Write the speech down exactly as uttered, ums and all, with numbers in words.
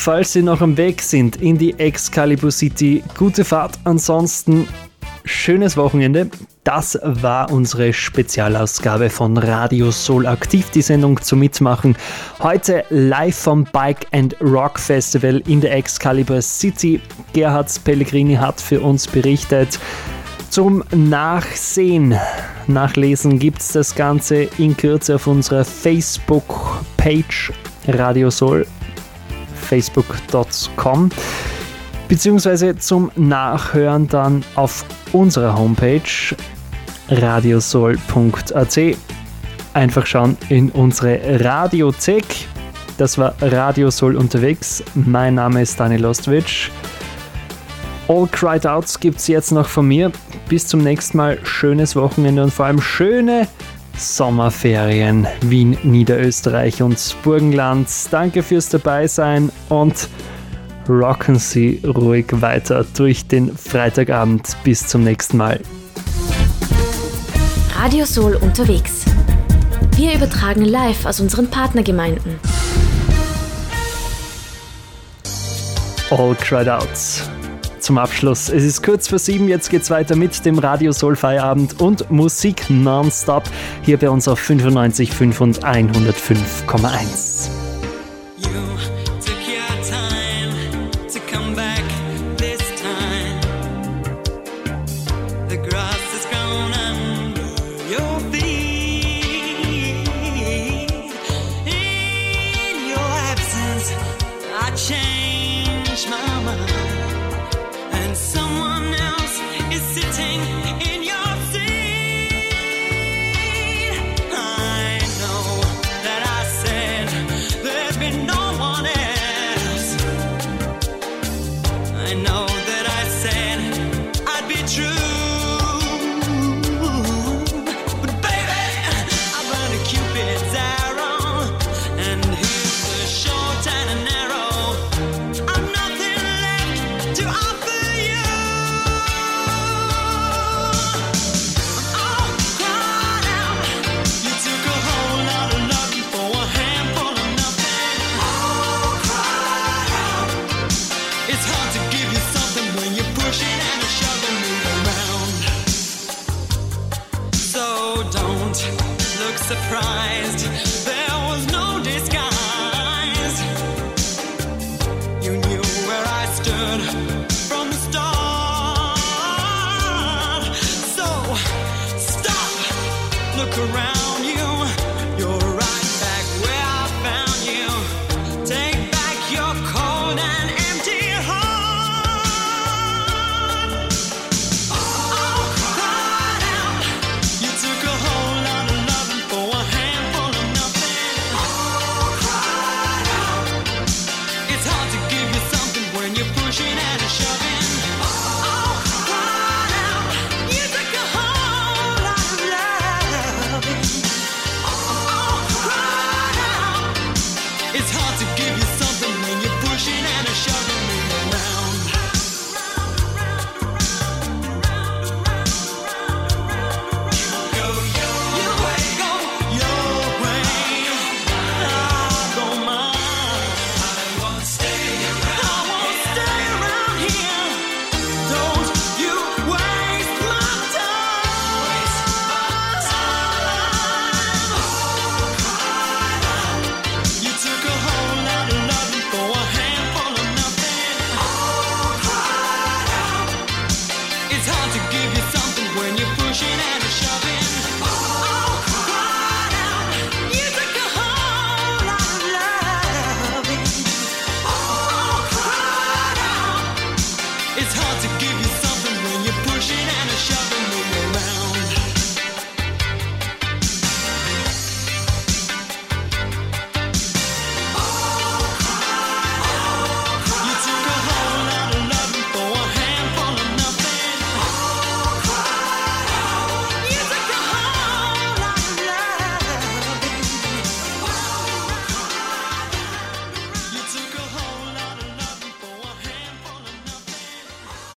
falls Sie noch am Weg sind in die Excalibur City, gute Fahrt. Ansonsten schönes Wochenende. Das war unsere Spezialausgabe von Radio Soul Aktiv, die Sendung zum Mitmachen. Heute live vom Bike and Rock Festival in der Excalibur City. Gerhard Pellegrini hat für uns berichtet. Zum Nachsehen, Nachlesen gibt es das Ganze in Kürze auf unserer Facebook-Page Radio Soul, facebook punkt com, beziehungsweise zum Nachhören dann auf unserer Homepage radiosoul punkt a t. Einfach schauen in unsere Radiothek. Das war Radio Soul unterwegs. Mein Name ist Daniel Ostwitsch. All Cried Outs gibt es jetzt noch von mir. Bis zum nächsten Mal. Schönes Wochenende und vor allem schöne Sommerferien. Wien, Niederösterreich und Burgenland. Danke fürs Dabeisein und rocken Sie ruhig weiter durch den Freitagabend. Bis zum nächsten Mal. Radio Soul unterwegs. Wir übertragen live aus unseren Partnergemeinden. All Cried Outs. Zum Abschluss. Es ist kurz vor sieben, jetzt geht's weiter mit dem Radio Soul Feierabend und Musik nonstop hier bei uns auf fünfundneunzig Komma fünf und hundertfünf Komma eins. Surprised, there was no disguise. You knew where I stood from the start. So stop, look around.